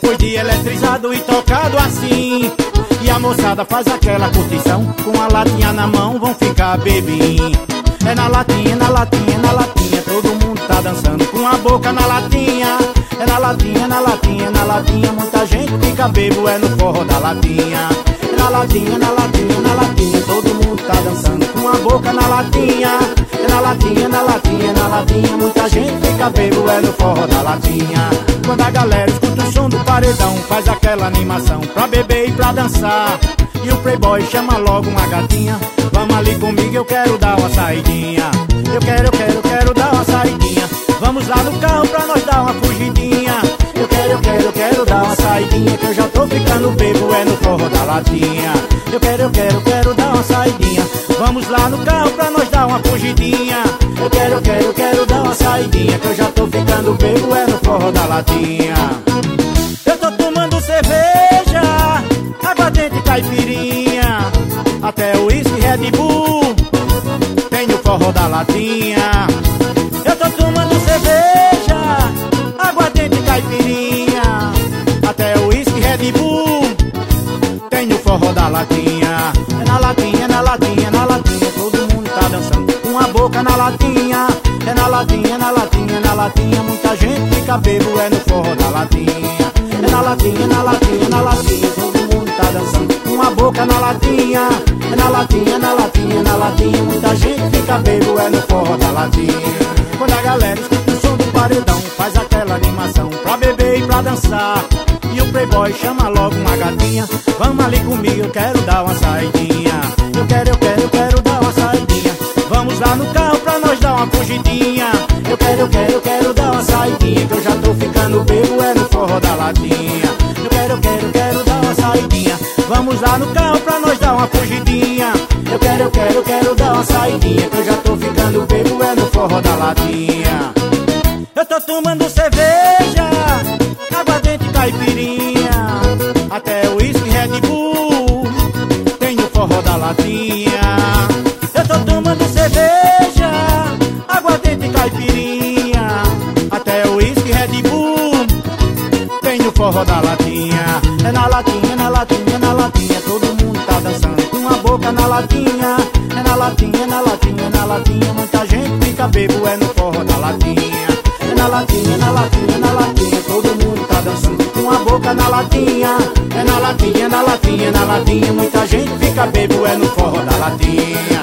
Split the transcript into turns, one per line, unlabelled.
Foi de eletrizado e tocado assim. E a moçada faz aquela curtição, com a latinha na mão vão ficar bebinho. É na latinha, na latinha, na latinha, todo mundo tá dançando com a boca na latinha. É na latinha, na latinha, na latinha, muita gente fica bebo, é no forró da latinha. É na latinha, na latinha, na latinha, todo mundo tá dançando com a boca na latinha. É na latinha, na latinha, na latinha, muita gente fica bebo, é no forró da latinha. Quando a galera escuta o som do paredão, faz aquela animação pra beber e pra dançar. E o playboy chama logo uma gatinha, vamos ali comigo, eu quero dar uma saidinha. Eu quero dar uma saidinha. Vamos lá no carro pra nós dar uma fugidinha. Eu quero dar uma saidinha, que eu já tô ficando bebo, é no forró da latinha. Eu quero dar uma saidinha. Vamos lá no carro pra nós dar uma fugidinha. Eu quero dar uma saidinha, que eu já tô ficando bebo, é no forró da latinha. Eu tô tomando cerveja, aguardente, caipirinha, até o uísque Red Bull, tem no forró da latinha. Eu tô tomando cerveja, aguardente, caipirinha, até o uísque Red Bull, tem no forró da latinha. É na latinha, na latinha, na latinha, todo mundo tá dançando com a boca na latinha. É na latinha, na latinha, na latinha, muita gente fica bebo, é no forró da latinha. É na latinha, na latinha, na latinha, todo mundo tá dançando com a boca na latinha. É na latinha, na latinha, na latinha, muita gente fica bebo, é no forró da latinha. Quando a galera escuta o som do paredão, faz aquela animação pra beber e pra dançar. E o playboy chama logo uma gatinha, vamos ali comigo, eu quero dar uma saidinha. Eu quero dar uma saidinha. Vamos lá no carro pra nós dar uma fugidinha. Eu quero dar uma saidinha, que eu já tô ficando bebo, é no forró da latinha. Eu quero dar uma saidinha. Vamos lá no carro pra nós dar uma fugidinha. Eu quero dar uma saidinha, que eu já tô ficando bebo, é no forró da latinha. Eu tô tomando cerveja, aguardente, caipirinha, até o uísque Red Bull, tem no forró da latinha. Eu tô tomando cerveja, aguardente, caipirinha, até o uísque Red Bull, tem no forró da latinha. É na latinha, na latinha, na latinha, todo mundo tá dançando com a boca na latinha. É na latinha, na latinha, na latinha, muita gente fica bebo, é no forró da latinha. É na latinha, na latinha, na latinha, todo mundo tá dançando com a boca na latinha. É na latinha, na latinha, na latinha, muita gente fica bebo, é no forró da latinha.